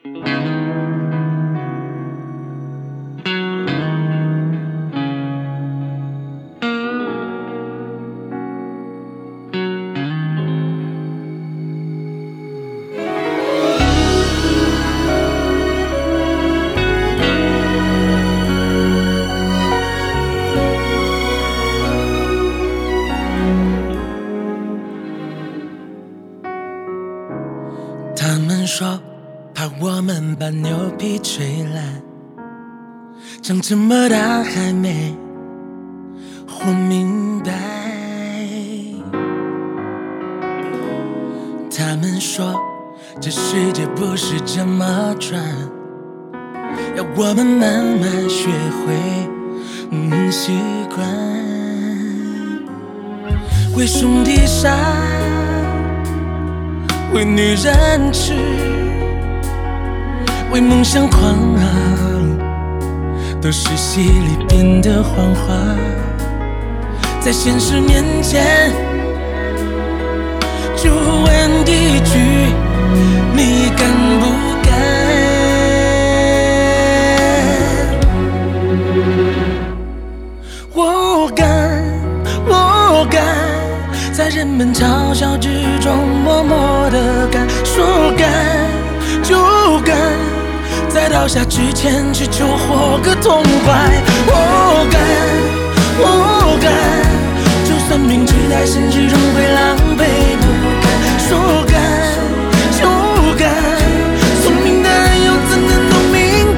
他们说怕我们把牛皮吹烂，长这么大还没活明白。他们说这世界不是这么转，要我们慢慢学会习惯。为兄弟杀，为女人痴，为梦想狂昂，都是戏里边的谎话。在现实面前，就问一句：你敢不敢？我敢，我敢。在人们嘲笑之中默默地干，说干就干，在倒下之前只求活个痛快。我敢，我敢，就算明知在现实中会狼狈不堪，说干就干，聪明的人又怎能都明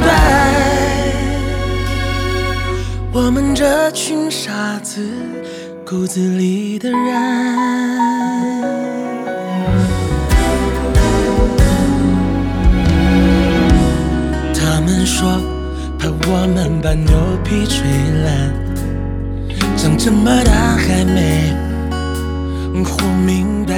白，我们这群傻子骨子里的燃。他们说怕我们把牛皮吹烂，长这么大还没活明白。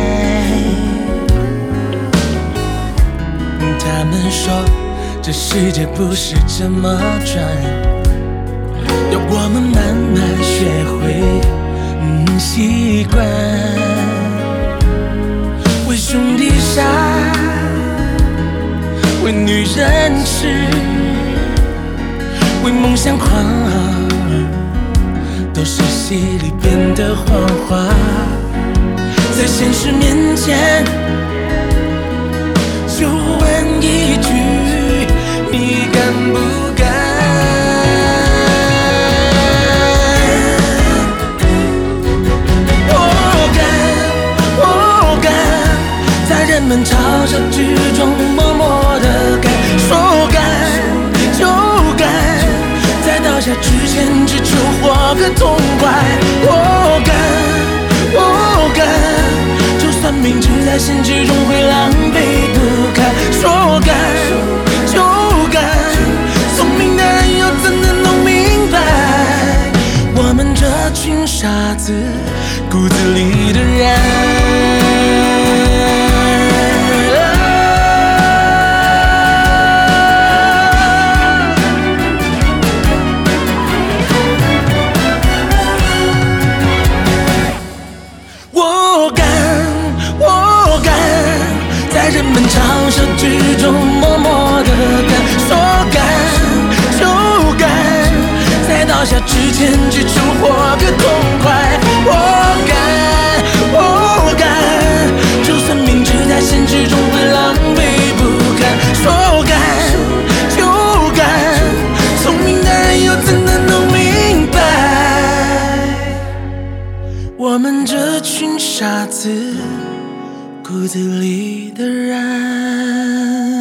他们说这世界不是这么转，要我们慢慢学会习惯。为兄弟杀，为女人痴，为梦想狂傲，都是戏里边的谎话。在现实面前，就问一句：你敢不敢？人们嘲笑之中默默地干，说干就干，在倒下之前只求活个痛快。我敢，我敢，就算明知在现实中会狼狈不堪，说干就干，聪明的人又怎能弄明白，我们这群傻子骨子里的燃。人们嘲笑之中默默地干，说干就干，在倒下之前只求活个痛快。我敢，我敢，就算明知在现实中会狼狈不堪，说干就干，聪明的人又怎能弄明白，我们这群傻子骨子里的燃。